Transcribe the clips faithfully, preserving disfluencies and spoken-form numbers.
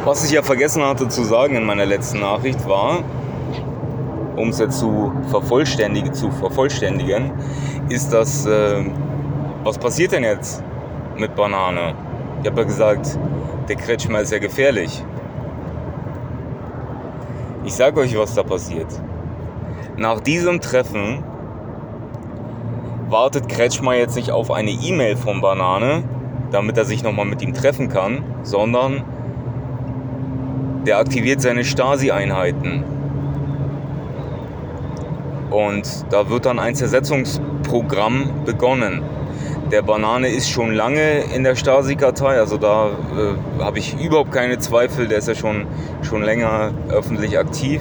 Was ich ja vergessen hatte zu sagen in meiner letzten Nachricht war, um es jetzt zu vervollständigen, zu vervollständigen, ist, dass, äh, was passiert denn jetzt mit Banane? Ich habe ja gesagt, der Kretschmer ist ja gefährlich. Ich sage euch, was da passiert. Nach diesem Treffen wartet Kretschmer jetzt nicht auf eine E-Mail von Banane, damit er sich nochmal mit ihm treffen kann, sondern der aktiviert seine Stasi-Einheiten. Und da wird dann ein Zersetzungsprogramm begonnen. Der Banane ist schon lange in der Stasi-Kartei, also da äh, habe ich überhaupt keine Zweifel, der ist ja schon, schon länger öffentlich aktiv.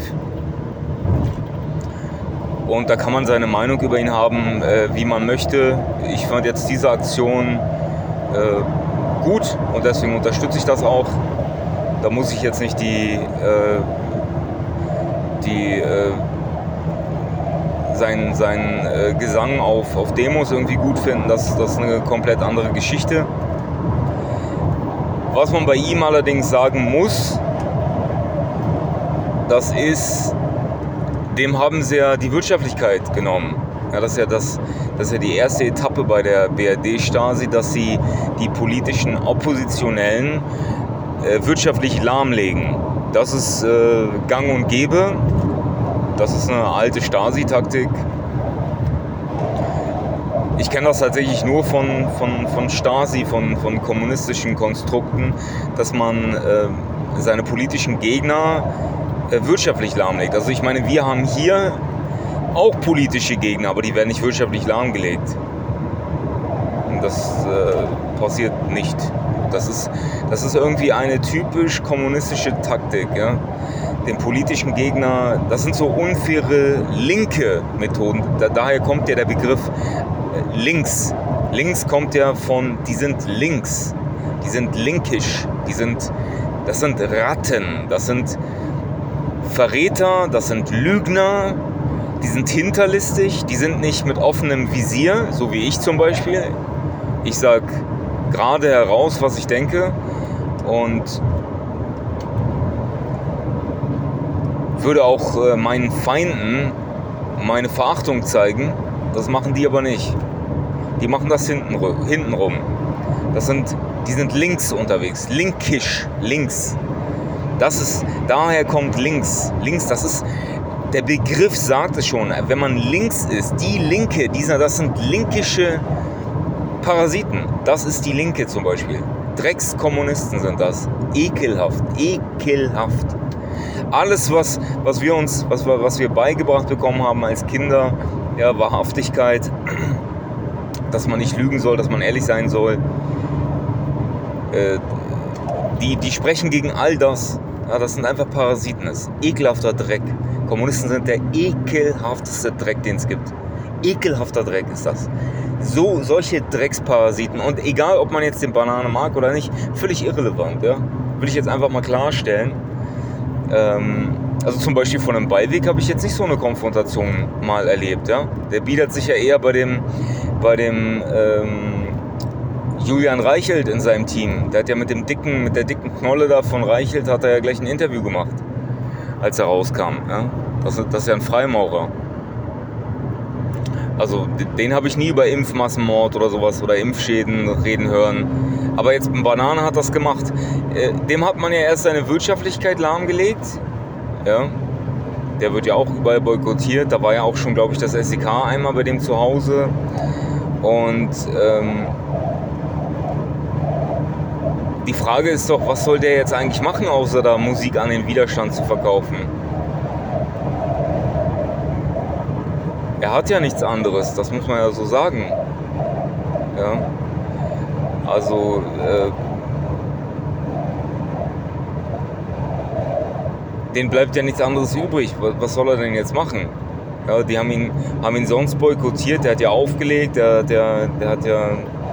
Und da kann man seine Meinung über ihn haben, äh, wie man möchte. Ich fand jetzt diese Aktion äh, gut und deswegen unterstütze ich das auch. Da muss ich jetzt nicht die, äh, die äh, sein, sein äh, Gesang auf, auf Demos irgendwie gut finden. Das, das ist eine komplett andere Geschichte. Was man bei ihm allerdings sagen muss, das ist, dem haben sie ja die Wirtschaftlichkeit genommen. Ja, das ist ja, das, das ist ja die erste Etappe bei der B R D-Stasi, dass sie die politischen Oppositionellen äh, wirtschaftlich lahmlegen. Das ist äh, gang und gäbe. Das ist eine alte Stasi-Taktik. Ich kenne das tatsächlich nur von, von, von Stasi, von, von kommunistischen Konstrukten, dass man äh, seine politischen Gegner äh, wirtschaftlich lahmlegt. Also ich meine, wir haben hier auch politische Gegner, aber die werden nicht wirtschaftlich lahmgelegt. Und das äh, passiert nicht. Das ist, das ist irgendwie eine typisch kommunistische Taktik, ja. Den politischen Gegner, das sind so unfaire linke Methoden. Da, daher kommt ja der Begriff äh, links. Links kommt ja von, die sind links, die sind linkisch, die sind, das sind Ratten, das sind Verräter, das sind Lügner, die sind hinterlistig, die sind nicht mit offenem Visier, so wie ich zum Beispiel. Ich sag gerade heraus, was ich denke und würde auch äh, meinen Feinden meine Verachtung zeigen. Das machen die aber nicht. Die machen das hinten, hintenrum. Das sind, die sind links unterwegs. Linkisch, links. Das ist, daher kommt links. Links, das ist, der Begriff sagt es schon. Wenn man links ist, die Linke, dieser, das sind linkische Parasiten. Das ist die Linke zum Beispiel. Dreckskommunisten sind das. Ekelhaft, ekelhaft. Alles, was, was, wir uns, was, wir, was wir beigebracht bekommen haben als Kinder, ja, Wahrhaftigkeit, dass man nicht lügen soll, dass man ehrlich sein soll, äh, die, die sprechen gegen all das. Ja, das sind einfach Parasiten, das ist ekelhafter Dreck. Kommunisten sind der ekelhafteste Dreck, den es gibt. Ekelhafter Dreck ist das. So, solche Drecksparasiten. Und egal, ob man jetzt den Banane mag oder nicht, völlig irrelevant. Ja? Will ich jetzt einfach mal klarstellen. Also zum Beispiel von einem Beiweg habe ich jetzt nicht so eine Konfrontation mal erlebt. Ja? Der bietet sich ja eher bei dem, bei dem ähm, Julian Reichelt in seinem Team. Der hat ja mit dem dicken, mit der dicken Knolle da von Reichelt hat er ja gleich ein Interview gemacht, als er rauskam. Ja? Das, das ist ja ein Freimaurer. Also den habe ich nie über Impfmassenmord oder sowas oder Impfschäden reden hören. Aber jetzt ein Banane hat das gemacht. Dem hat man ja erst seine Wirtschaftlichkeit lahmgelegt. Ja. Der wird ja auch überall boykottiert. Da war ja auch schon, glaube ich, das S E K einmal bei dem zu Hause. Und ähm, die Frage ist doch, was soll der jetzt eigentlich machen, außer da Musik an den Widerstand zu verkaufen? Er hat ja nichts anderes, das muss man ja so sagen. Ja. Also, äh, denen bleibt ja nichts anderes übrig. Was soll er denn jetzt machen? Ja, die haben ihn, haben ihn sonst boykottiert, der hat ja aufgelegt, der, der, der hat ja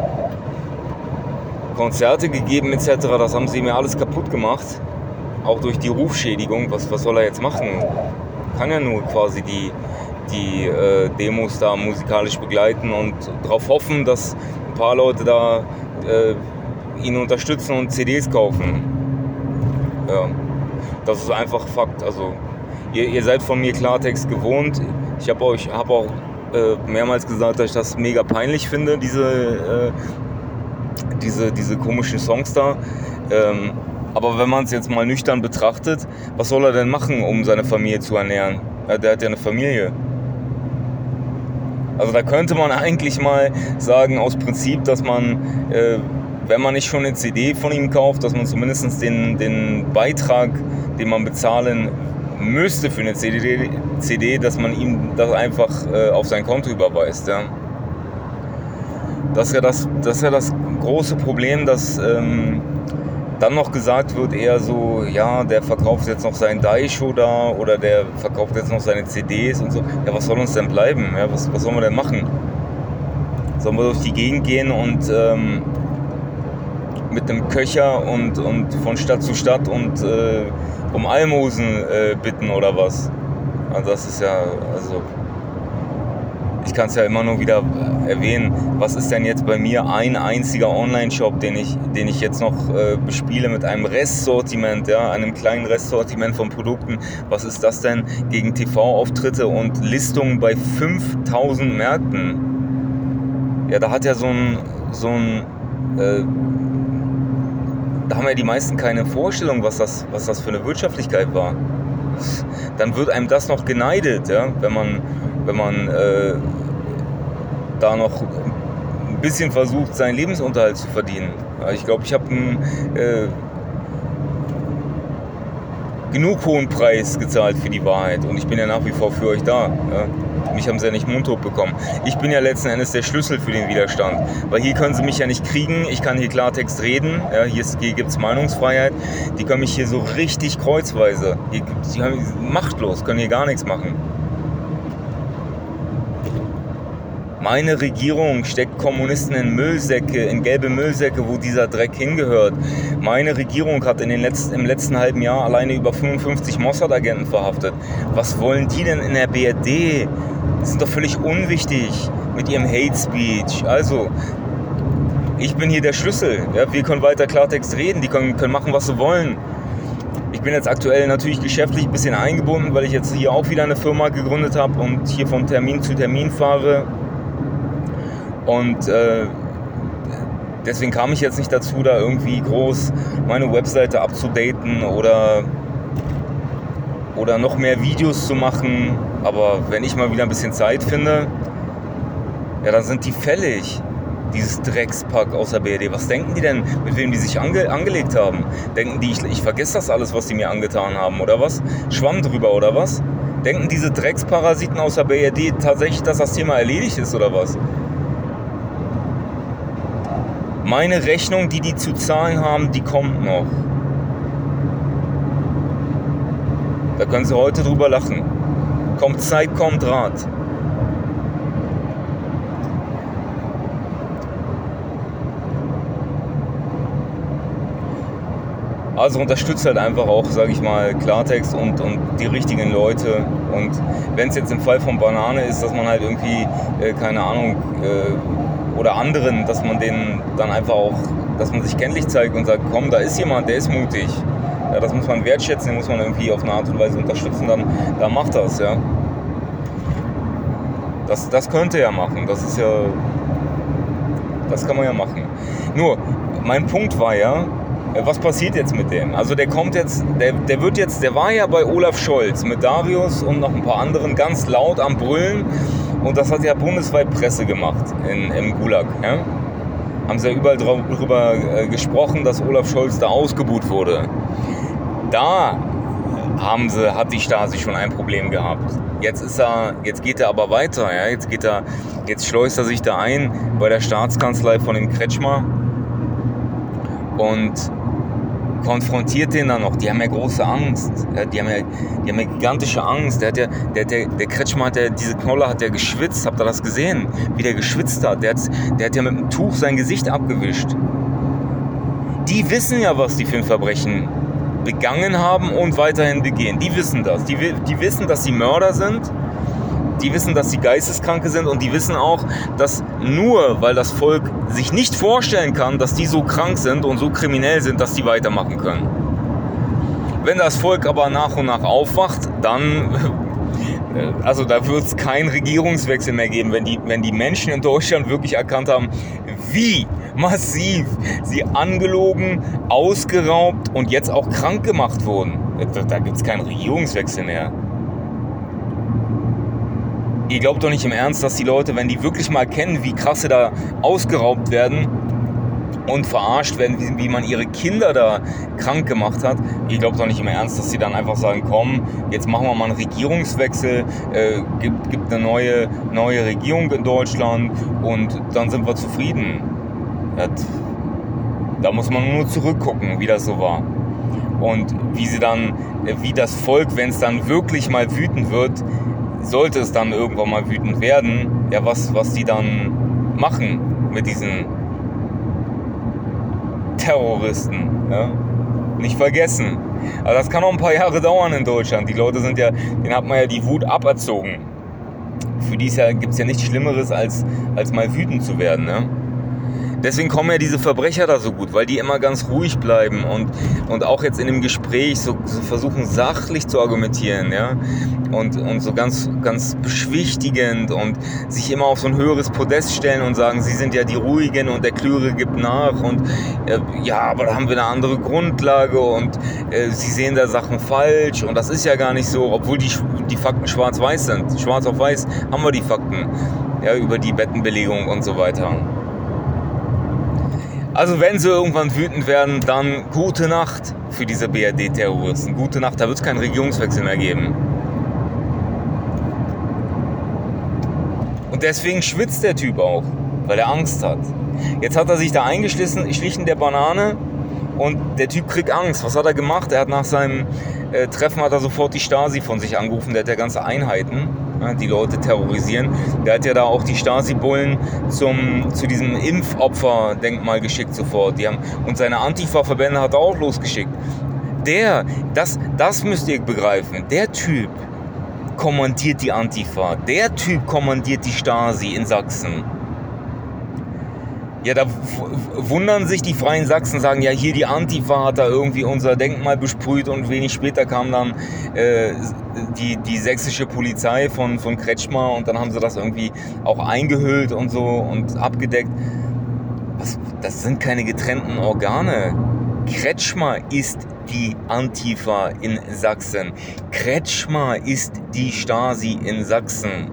Konzerte gegeben et cetera. Das haben sie ihm ja alles kaputt gemacht. Auch durch die Rufschädigung. Was, was soll er jetzt machen? Kann ja nur quasi die, die äh, Demos da musikalisch begleiten und darauf hoffen, dass ein paar Leute da äh, ihn unterstützen und C Ds kaufen. Ja, das ist einfach Fakt. Also ihr, ihr seid von mir Klartext gewohnt. Ich habe euch hab auch äh, mehrmals gesagt, dass ich das mega peinlich finde, diese, äh, diese, diese komischen Songs da. Ähm, aber wenn man es jetzt mal nüchtern betrachtet, was soll er denn machen, um seine Familie zu ernähren? Ja, der hat ja eine Familie. Also da könnte man eigentlich mal sagen, aus Prinzip, dass man, äh, wenn man nicht schon eine C D von ihm kauft, dass man zumindest den, den Beitrag, den man bezahlen müsste für eine C D, C D, dass man ihm das einfach äh, auf sein Konto überweist. Ja. Das ist ja das, das ist ja das große Problem, dass ähm, dann noch gesagt wird, eher so, ja, der verkauft jetzt noch seinen Daisho da oder der verkauft jetzt noch seine C Ds und so. Ja, was soll uns denn bleiben? Ja, was, was sollen wir denn machen? Sollen wir durch die Gegend gehen und ähm, mit einem Köcher und, und von Stadt zu Stadt und äh, um Almosen äh, bitten oder was? Also das ist ja, also ich kann es ja immer nur wieder erwähnen, was ist denn jetzt bei mir ein einziger Online-Shop, den ich, den ich jetzt noch äh, bespiele mit einem Restsortiment, ja, einem kleinen Restsortiment von Produkten. Was ist das denn gegen T V-Auftritte und Listungen bei fünftausend Märkten? Ja, da hat ja so ein, so ein äh, da haben ja die meisten keine Vorstellung, was das, was das für eine Wirtschaftlichkeit war. Dann wird einem das noch geneidet, ja, wenn man, wenn man äh, da noch ein bisschen versucht, seinen Lebensunterhalt zu verdienen. Ja, ich glaube, ich habe einen äh, genug hohen Preis gezahlt für die Wahrheit und ich bin ja nach wie vor für euch da. Ja. Mich haben sie ja nicht mundtot bekommen. Ich bin ja letzten Endes der Schlüssel für den Widerstand, weil hier können sie mich ja nicht kriegen, ich kann hier Klartext reden, ja, hier, hier gibt es Meinungsfreiheit, die können mich hier so richtig kreuzweise, hier, die haben, machtlos, können hier gar nichts machen. Meine Regierung steckt Kommunisten in Müllsäcke, in gelbe Müllsäcke, wo dieser Dreck hingehört. Meine Regierung hat in den letzten, im letzten halben Jahr alleine über fünfundfünfzig Mossad-Agenten verhaftet. Was wollen die denn in der B R D? Die sind doch völlig unwichtig mit ihrem Hate Speech. Also, ich bin hier der Schlüssel. Ja, wir können weiter Klartext reden, die können, können machen, was sie wollen. Ich bin jetzt aktuell natürlich geschäftlich ein bisschen eingebunden, weil ich jetzt hier auch wieder eine Firma gegründet habe und hier von Termin zu Termin fahre. Und äh, deswegen kam ich jetzt nicht dazu, da irgendwie groß meine Webseite abzudaten oder, oder noch mehr Videos zu machen. Aber wenn ich mal wieder ein bisschen Zeit finde, ja, dann sind die fällig, dieses Dreckspack aus der B R D. Was denken die denn, mit wem die sich ange- angelegt haben? Denken die, ich, ich vergesse das alles, was die mir angetan haben, oder was? Schwamm drüber, oder was? Denken diese Drecksparasiten aus der B R D tatsächlich, dass das Thema erledigt ist, oder was? Meine Rechnung, die die zu zahlen haben, die kommt noch. Da können sie heute drüber lachen. Kommt Zeit, kommt Rat. Also unterstützt halt einfach auch, sage ich mal, Klartext und, und die richtigen Leute. Und wenn es jetzt im Fall von Banane ist, dass man halt irgendwie, äh, keine Ahnung, äh, oder anderen, dass man denen dann einfach auch, dass man sich kenntlich zeigt und sagt, komm, da ist jemand, der ist mutig. Ja, das muss man wertschätzen, den muss man irgendwie auf eine Art und Weise unterstützen, dann, dann macht das, ja. Das, das könnte er machen, das ist ja, das kann man ja machen. Nur, mein Punkt war ja, was passiert jetzt mit dem? Also der kommt jetzt, der, der wird jetzt, der war ja bei Olaf Scholz mit Darius und noch ein paar anderen ganz laut am Brüllen. Und das hat ja bundesweit Presse gemacht in, im Gulag. Ja? Haben sie ja überall darüber äh, gesprochen, dass Olaf Scholz da ausgebuht wurde. Da haben sie, hat die Stasi schon ein Problem gehabt. Jetzt ist er, jetzt geht er aber weiter. Ja? Jetzt geht er, jetzt schleust er sich da ein bei der Staatskanzlei von dem Kretschmer und konfrontiert den dann noch. Die haben ja große Angst. Ja, die, haben ja, die haben ja gigantische Angst. Der, hat ja, der, der, der Kretschmer hat ja, diese Knolle hat ja geschwitzt. Habt ihr das gesehen? Wie der geschwitzt hat. Der hat, der hat ja mit dem Tuch sein Gesicht abgewischt. Die wissen ja, was die für ein Verbrechen begangen haben und weiterhin begehen. Die wissen das. Die, die wissen, dass sie Mörder sind. Die wissen, dass sie Geisteskranke sind und die wissen auch, dass nur, weil das Volk sich nicht vorstellen kann, dass die so krank sind und so kriminell sind, dass die weitermachen können. Wenn das Volk aber nach und nach aufwacht, dann, also da wird es keinen Regierungswechsel mehr geben, wenn die, wenn die Menschen in Deutschland wirklich erkannt haben, wie massiv sie angelogen, ausgeraubt und jetzt auch krank gemacht wurden. Da, da gibt es keinen Regierungswechsel mehr. Ihr glaubt doch nicht im Ernst, dass die Leute, wenn die wirklich mal erkennen, wie krass sie da ausgeraubt werden und verarscht werden, wie, wie man ihre Kinder da krank gemacht hat, ihr glaubt doch nicht im Ernst, dass sie dann einfach sagen, komm, jetzt machen wir mal einen Regierungswechsel, äh, gibt, gibt eine neue, neue Regierung in Deutschland und dann sind wir zufrieden. Das, da muss man nur zurückgucken, wie das so war. Und wie sie dann, wie das Volk, wenn es dann wirklich mal wütend wird, sollte es dann irgendwann mal wütend werden, ja, was, was die dann machen mit diesen Terroristen, ja? Nicht vergessen. Aber das kann noch ein paar Jahre dauern in Deutschland. Die Leute sind ja, denen hat man ja die Wut aberzogen. Für die ja, gibt es ja nichts Schlimmeres, als, als mal wütend zu werden, ne? Deswegen kommen ja diese Verbrecher da so gut, weil die immer ganz ruhig bleiben und, und auch jetzt in dem Gespräch so, so versuchen, sachlich zu argumentieren, ja, und, und so ganz, ganz beschwichtigend und sich immer auf so ein höheres Podest stellen und sagen, sie sind ja die Ruhigen und der Klügere gibt nach und äh, ja, aber da haben wir eine andere Grundlage und äh, sie sehen da Sachen falsch und das ist ja gar nicht so, obwohl die, die Fakten schwarz-weiß sind. Schwarz auf weiß haben wir die Fakten, ja, über die Bettenbelegung und so weiter. Also wenn sie irgendwann wütend werden, dann gute Nacht für diese B R D-Terroristen. Gute Nacht, da wird es keinen Regierungswechsel mehr geben. Und deswegen schwitzt der Typ auch, weil er Angst hat. Jetzt hat er sich da eingeschlichen, schlichen der Banane und der Typ kriegt Angst. Was hat er gemacht? Er hat nach seinem äh, Treffen hat er sofort die Stasi von sich angerufen. Der hat ja ganze Einheiten, ja, die Leute terrorisieren. Der hat ja da auch die Stasi-Bullen zum, zu diesem Impfopfer-Denkmal geschickt sofort. Die haben, und seine Antifa-Verbände hat er auch losgeschickt. Der, das, das müsst ihr begreifen, der Typ kommandiert die Antifa. Der Typ kommandiert die Stasi in Sachsen. Ja, da wundern sich die Freien Sachsen, sagen, ja, hier die Antifa hat da irgendwie unser Denkmal besprüht und wenig später kam dann äh, die, die sächsische Polizei von, von Kretschmer und dann haben sie das irgendwie auch eingehüllt und so und abgedeckt. Was, das sind keine getrennten Organe. Kretschmer ist die Antifa in Sachsen. Kretschmer ist die Stasi in Sachsen.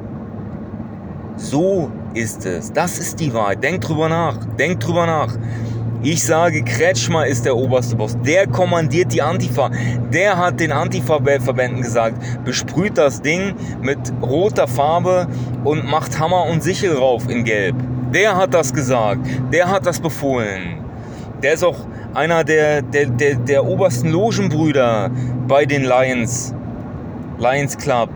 So ist es. Das ist die Wahrheit. Denkt drüber nach. Denkt drüber nach. Ich sage, Kretschmer ist der oberste Boss. Der kommandiert die Antifa. Der hat den Antifa-Verbänden gesagt, besprüht das Ding mit roter Farbe und macht Hammer und Sichel rauf in Gelb. Der hat das gesagt. Der hat das befohlen. Der ist auch einer der, der, der, der obersten Logenbrüder bei den Lions. Lions Club.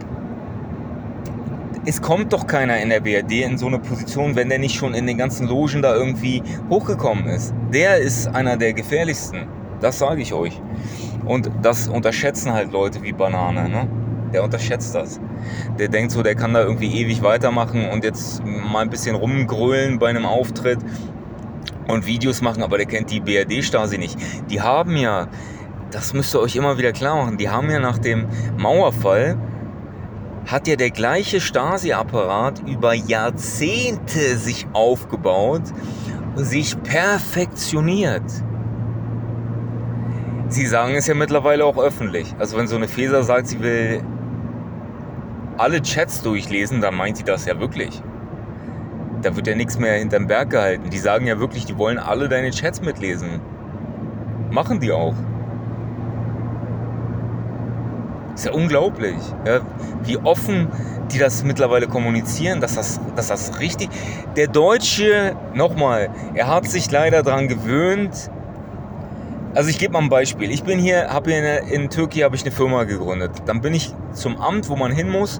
Es kommt doch keiner in der B R D in so eine Position, wenn der nicht schon in den ganzen Logen da irgendwie hochgekommen ist. Der ist einer der gefährlichsten. Das sage ich euch. Und das unterschätzen halt Leute wie Banane, ne? Der unterschätzt das. Der denkt so, der kann da irgendwie ewig weitermachen und jetzt mal ein bisschen rumgrölen bei einem Auftritt und Videos machen, aber der kennt die B R D-Stasi nicht. Die haben ja, das müsst ihr euch immer wieder klar machen, die haben ja nach dem Mauerfall hat ja der gleiche Stasi-Apparat über Jahrzehnte sich aufgebaut, sich perfektioniert. Sie sagen es ja mittlerweile auch öffentlich. Also wenn so eine Faeser sagt, sie will alle Chats durchlesen, dann meint sie das ja wirklich. Da wird ja nichts mehr hinterm Berg gehalten. Die sagen ja wirklich, die wollen alle deine Chats mitlesen. Machen die auch. Ist ja unglaublich, ja, wie offen die das mittlerweile kommunizieren, dass das, dass das richtig... Der Deutsche, nochmal, er hat sich leider daran gewöhnt. Also ich gebe mal ein Beispiel. Ich bin hier, habe hier in, in Türkei habe ich eine Firma gegründet. Dann bin ich zum Amt, wo man hin muss.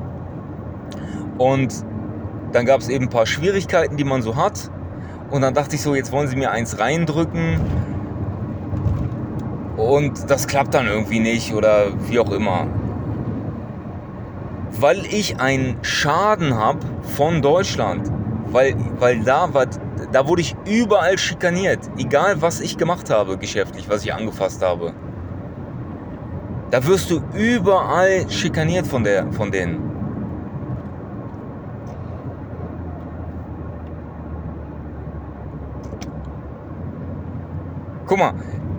Und dann gab es eben ein paar Schwierigkeiten, die man so hat. Und dann dachte ich so, jetzt wollen sie mir eins reindrücken. Und das klappt dann irgendwie nicht oder wie auch immer. Weil ich einen Schaden habe von Deutschland. Weil, weil da, war, da wurde ich überall schikaniert. Egal, was ich gemacht habe, geschäftlich, was ich angefasst habe. Da wirst du überall schikaniert von, der, von denen. Guck mal,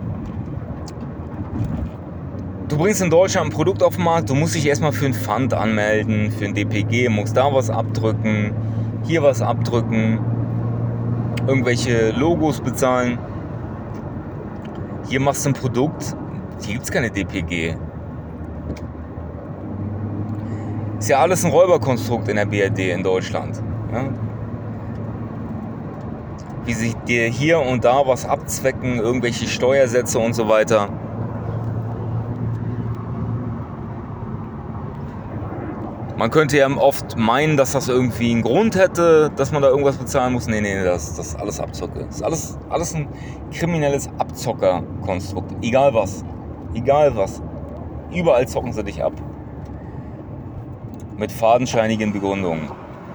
du bringst in Deutschland ein Produkt auf den Markt, du musst dich erstmal für ein Pfand anmelden, für ein D P G, musst da was abdrücken, hier was abdrücken, irgendwelche Logos bezahlen. Hier machst du ein Produkt, hier gibt es keine D P G. Ist ja alles ein Räuberkonstrukt in der B R D in Deutschland. Ja? Wie sich dir hier und da was abzwecken, irgendwelche Steuersätze und so weiter. Man könnte ja oft meinen, dass das irgendwie einen Grund hätte, dass man da irgendwas bezahlen muss. Nee, nee, das, das ist alles Abzocke. Das ist alles, alles ein kriminelles Abzockerkonstrukt. Egal was. Egal was. Überall zocken sie dich ab. Mit fadenscheinigen Begründungen.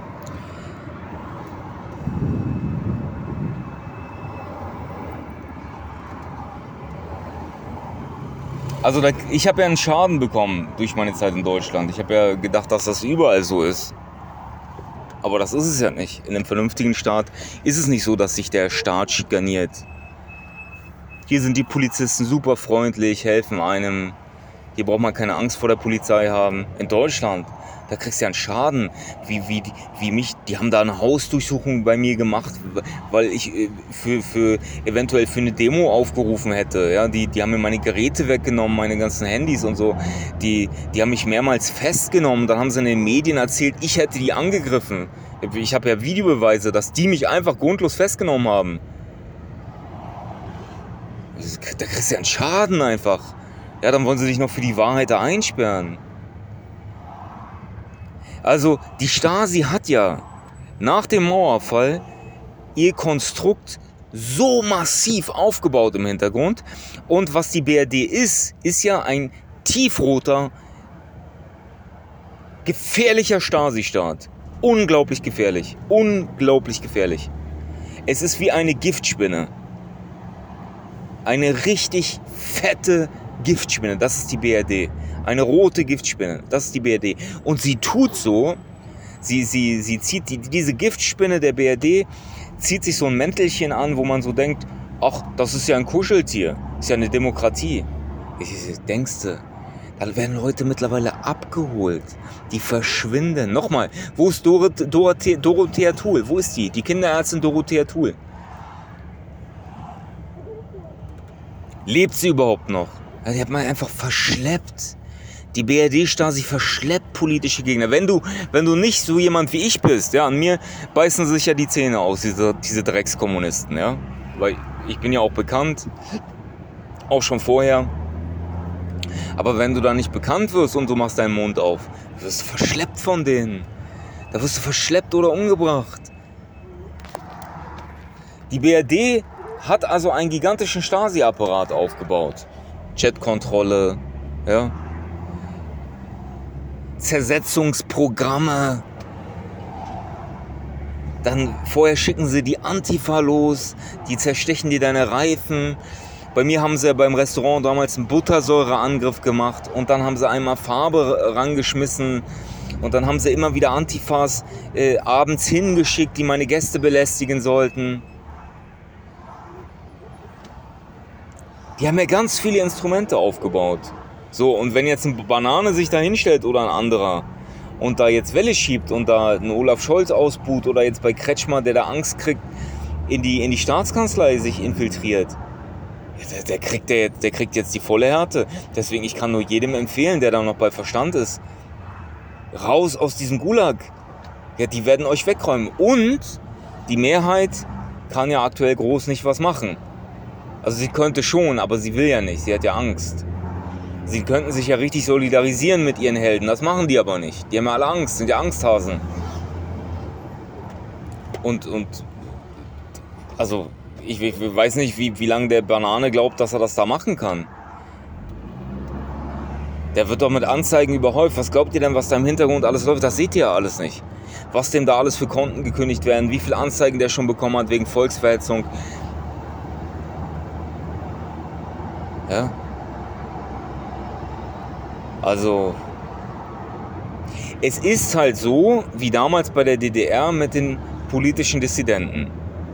Also da, ich habe ja einen Schaden bekommen durch meine Zeit in Deutschland. Ich habe ja gedacht, dass das überall so ist. Aber das ist es ja nicht. In einem vernünftigen Staat ist es nicht so, dass sich der Staat schikaniert. Hier sind die Polizisten super freundlich, helfen einem. Hier braucht man keine Angst vor der Polizei haben. In Deutschland, da kriegst du ja einen Schaden. Wie, wie, wie mich, die haben da eine Hausdurchsuchung bei mir gemacht, weil ich für, für eventuell für eine Demo aufgerufen hätte. Ja, die, die haben mir meine Geräte weggenommen, meine ganzen Handys und so. Die, die haben mich mehrmals festgenommen. Dann haben sie in den Medien erzählt, ich hätte die angegriffen. Ich habe ja Videobeweise, dass die mich einfach grundlos festgenommen haben. Da kriegst du ja einen Schaden einfach. Ja, dann wollen sie dich noch für die Wahrheit da einsperren. Also die Stasi hat ja nach dem Mauerfall ihr Konstrukt so massiv aufgebaut im Hintergrund. Und was die B R D ist, ist ja ein tiefroter, gefährlicher Stasi-Staat. Unglaublich gefährlich. Unglaublich gefährlich. Es ist wie eine Giftspinne. Eine richtig fette Giftspinne, das ist die B R D. Eine rote Giftspinne, das ist die B R D. Und sie tut so, sie, sie, sie zieht, die, diese Giftspinne der B R D, zieht sich so ein Mäntelchen an, wo man so denkt, ach, das ist ja ein Kuscheltier, ist ja eine Demokratie. Denkst du, da werden Leute mittlerweile abgeholt, die verschwinden. Nochmal, wo ist Dorot, Dorothea, Dorothea Thuhl? Wo ist die? Die Kinderärztin Dorothea Thuhl. Lebt sie überhaupt noch? Die hat man einfach verschleppt. Die B R D-Stasi verschleppt politische Gegner. Wenn du, wenn du nicht so jemand wie ich bist, ja, an mir beißen sich ja die Zähne aus, diese, diese Dreckskommunisten, ja. Weil ich bin ja auch bekannt, auch schon vorher. Aber wenn du da nicht bekannt wirst und du machst deinen Mund auf, wirst du verschleppt von denen. Da wirst du verschleppt oder umgebracht. Die B R D hat also einen gigantischen Stasi-Apparat aufgebaut. Chatkontrolle, ja. Zersetzungsprogramme. Dann vorher schicken sie die Antifa los, die zerstechen dir deine Reifen. Bei mir haben sie ja beim Restaurant damals einen Buttersäureangriff gemacht und dann haben sie einmal Farbe rangeschmissen und dann haben sie immer wieder Antifas äh, abends hingeschickt, die meine Gäste belästigen sollten. Die haben ja ganz viele Instrumente aufgebaut. So, und wenn jetzt eine Banane sich da hinstellt oder ein anderer und da jetzt Welle schiebt und da einen Olaf Scholz ausbuht oder jetzt bei Kretschmer, der da Angst kriegt, in die, in die Staatskanzlei sich infiltriert, der, der, kriegt der, der kriegt jetzt die volle Härte. Deswegen, ich kann nur jedem empfehlen, der da noch bei Verstand ist, raus aus diesem Gulag. Ja, die werden euch wegräumen. Und die Mehrheit kann ja aktuell groß nicht was machen. Also sie könnte schon, aber sie will ja nicht. Sie hat ja Angst. Sie könnten sich ja richtig solidarisieren mit ihren Helden. Das machen die aber nicht. Die haben ja alle Angst, sind ja Angsthasen. Und, und also ich, ich weiß nicht, wie, wie lange der Banane glaubt, dass er das da machen kann. Der wird doch mit Anzeigen überhäuft. Was glaubt ihr denn, was da im Hintergrund alles läuft? Das seht ihr ja alles nicht. Was dem da alles für Konten gekündigt werden, wie viele Anzeigen der schon bekommen hat wegen Volksverhetzung. Ja. Also, es ist halt so, wie damals bei der D D R mit den politischen Dissidenten.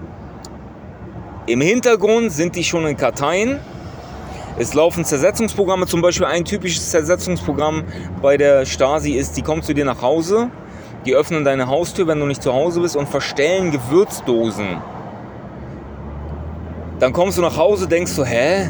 Im Hintergrund sind die schon in Karteien. Es laufen Zersetzungsprogramme, zum Beispiel ein typisches Zersetzungsprogramm bei der Stasi ist, die kommen zu dir nach Hause, die öffnen deine Haustür, wenn du nicht zu Hause bist und verstellen Gewürzdosen. Dann kommst du nach Hause, denkst du, hä?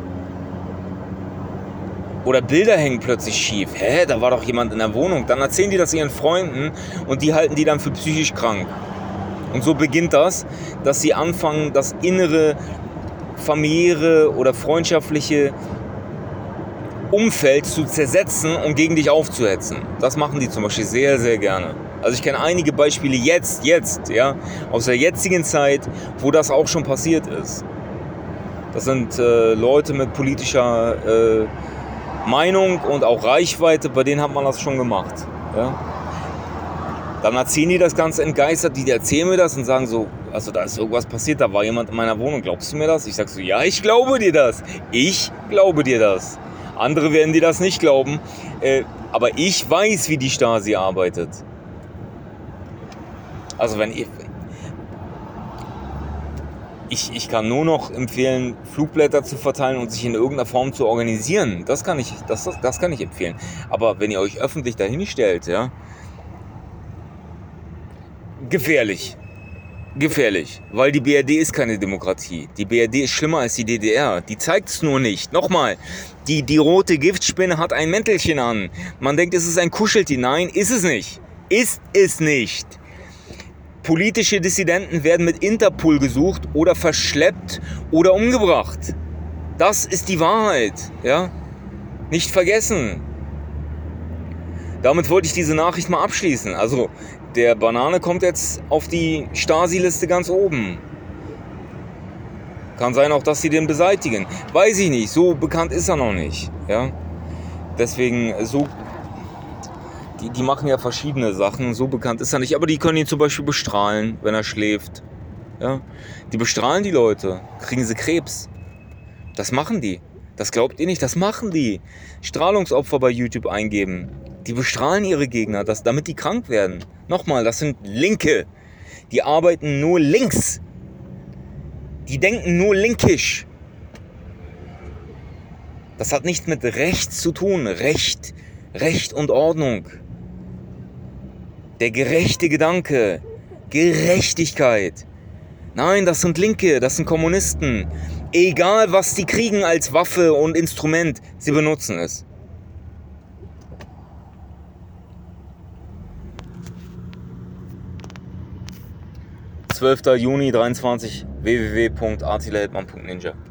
Oder Bilder hängen plötzlich schief. Hä, da war doch jemand in der Wohnung. Dann erzählen die das ihren Freunden und die halten die dann für psychisch krank. Und so beginnt das, dass sie anfangen, das innere, familiäre oder freundschaftliche Umfeld zu zersetzen und gegen dich aufzuhetzen. Das machen die zum Beispiel sehr, sehr gerne. Also ich kenne einige Beispiele jetzt, jetzt, ja, aus der jetzigen Zeit, wo das auch schon passiert ist. Das sind äh, Leute mit politischer äh, Meinung und auch Reichweite, bei denen hat man das schon gemacht. Ja? Dann erzählen die das ganz entgeistert, die erzählen mir das und sagen so, also da ist irgendwas passiert, da war jemand in meiner Wohnung, glaubst du mir das? Ich sag so, ja, ich glaube dir das. Ich glaube dir das. Andere werden dir das nicht glauben, äh, aber ich weiß, wie die Stasi arbeitet. Also wenn ich, ich, ich kann nur noch empfehlen, Flugblätter zu verteilen und sich in irgendeiner Form zu organisieren. Das kann ich, das, das, das kann ich empfehlen. Aber wenn ihr euch öffentlich dahin stellt, ja, gefährlich. Gefährlich, weil die B R D ist keine Demokratie. Die B R D ist schlimmer als die D D R. Die zeigt es nur nicht. Nochmal, die, die rote Giftspinne hat ein Mäntelchen an. Man denkt, es ist ein Kuscheltier. Nein, ist es nicht. Ist es nicht. Politische Dissidenten werden mit Interpol gesucht oder verschleppt oder umgebracht. Das ist die Wahrheit. Ja? Nicht vergessen. Damit wollte ich diese Nachricht mal abschließen. Also, der Banane kommt jetzt auf die Stasi-Liste ganz oben. Kann sein auch, dass sie den beseitigen. Weiß ich nicht, so bekannt ist er noch nicht. Ja? Deswegen, so, die, die machen ja verschiedene Sachen, so bekannt ist er nicht. Aber die können ihn zum Beispiel bestrahlen, wenn er schläft. Ja? Die bestrahlen die Leute, kriegen sie Krebs. Das machen die. Das glaubt ihr nicht, das machen die. Strahlungsopfer bei YouTube eingeben. Die bestrahlen ihre Gegner, dass, damit die krank werden. Nochmal, das sind Linke. Die arbeiten nur links. Die denken nur linkisch. Das hat nichts mit Recht zu tun. Recht, Recht und Ordnung. Der gerechte Gedanke. Gerechtigkeit. Nein, das sind Linke, das sind Kommunisten. Egal, was die kriegen als Waffe und Instrument, sie benutzen es. zwölfter Juni dreiundzwanzig w w w punkt attila hildmann punkt ninja